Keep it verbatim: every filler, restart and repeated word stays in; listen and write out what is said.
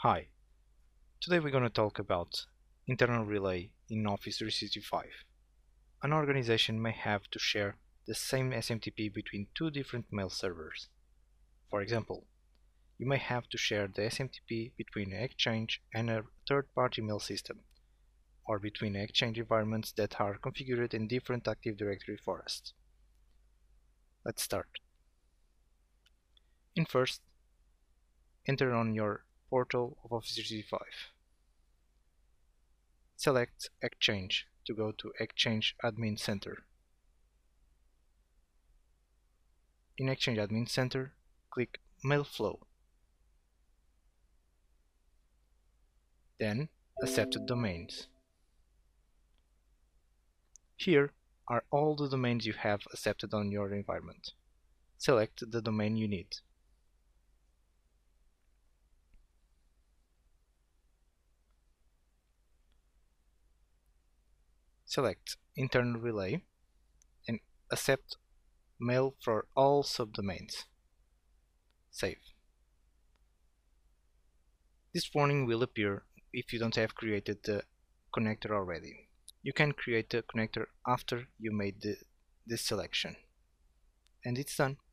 Hi, today we're going to talk about internal relay in Office three sixty-five. An organization may have to share the same S M T P between two different mail servers. For example, you may have to share the S M T P between Exchange and a third-party mail system, or between Exchange environments that are configured in different Active Directory forests. Let's start. In first, enter on your portal of Office three sixty-five. Select Exchange to go to Exchange Admin Center. In Exchange Admin Center, click Mail Flow. Then Accepted Domains. Here are all the domains you have accepted on your environment. Select the domain you need. Select Internal Relay and accept mail for all subdomains. Save. This warning will appear if you don't have created the connector already. You can create the connector after you made the, this selection. And it's done.